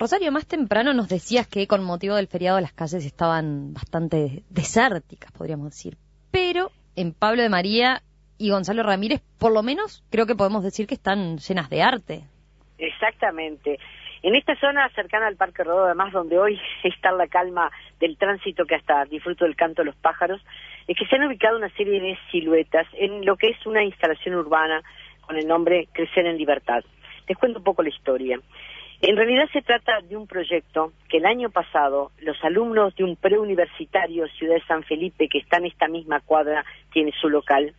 Rosario, más temprano nos decías que con motivo del feriado las calles estaban bastante desérticas, podríamos decir. Pero en Pablo de María y Gonzalo Ramírez, por lo menos, creo que podemos decir que están llenas de arte. Exactamente. En esta zona cercana al Parque Rodó, además, donde hoy está la calma del tránsito que hasta disfruto del canto de los pájaros, es que se han ubicado una serie de siluetas en lo que es una instalación urbana con el nombre Crecer en Libertad. Les cuento un poco la historia. En realidad se trata de un proyecto que el año pasado los alumnos de un preuniversitario Ciudad de San Felipe, que está en esta misma cuadra, tiene su local,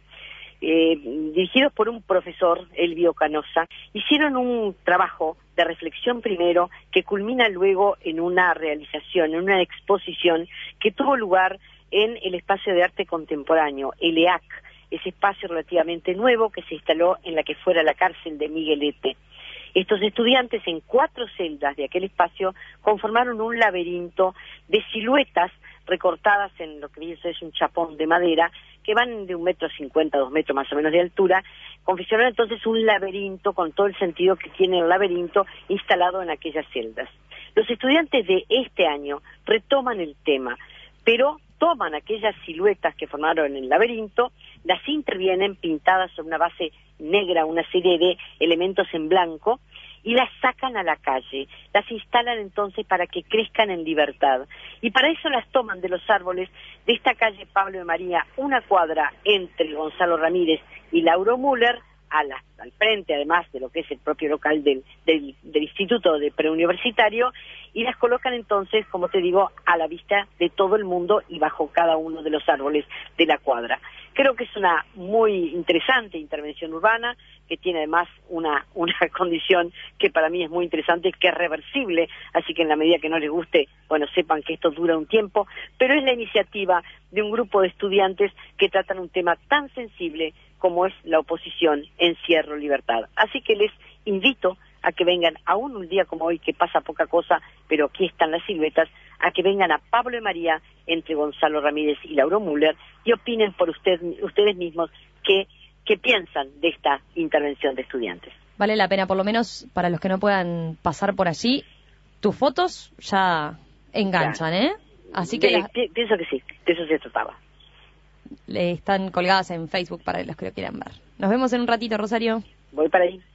dirigidos por un profesor, Elvio Canosa, hicieron un trabajo de reflexión primero que culmina luego en una realización, en una exposición que tuvo lugar en el Espacio de Arte Contemporáneo, el EAC, ese espacio relativamente nuevo que se instaló en la que fuera la cárcel de Miguelete. Estos estudiantes en 4 celdas de aquel espacio conformaron un laberinto de siluetas recortadas en lo que es un chapón de madera que van de 1,50 m, 2 metros más o menos de altura. Confeccionaron entonces un laberinto con todo el sentido que tiene el laberinto instalado en aquellas celdas. Los estudiantes de este año retoman el tema, pero toman aquellas siluetas que formaron el laberinto, las intervienen pintadas sobre una base negra, una serie de elementos en blanco, y las sacan a la calle, las instalan entonces para que crezcan en libertad. Y para eso las toman de los árboles de esta calle Pablo de María, una cuadra entre Gonzalo Ramírez y Lauro Müller, al frente además de lo que es el propio local del Instituto de Preuniversitario, y las colocan entonces, como te digo, a la vista de todo el mundo y bajo cada uno de los árboles de la cuadra. Creo que es una muy interesante intervención urbana, que tiene además una condición que para mí es muy interesante, que es reversible, así que en la medida que no les guste, bueno, sepan que esto dura un tiempo, pero es la iniciativa de un grupo de estudiantes que tratan un tema tan sensible como es la oposición, encierro, libertad. Así que les invito a que vengan, aún un día como hoy, que pasa poca cosa, pero aquí están las siluetas, a que vengan a Pablo de María, entre Gonzalo Ramírez y Lauro Müller, y opinen por ustedes mismos qué piensan de esta intervención de estudiantes. Vale la pena, por lo menos para los que no puedan pasar por allí, tus fotos ya enganchan, ¿eh? Así que pienso que sí, de eso se trataba. Están colgadas en Facebook para los que lo quieran ver. Nos vemos en un ratito, Rosario. Voy para ahí.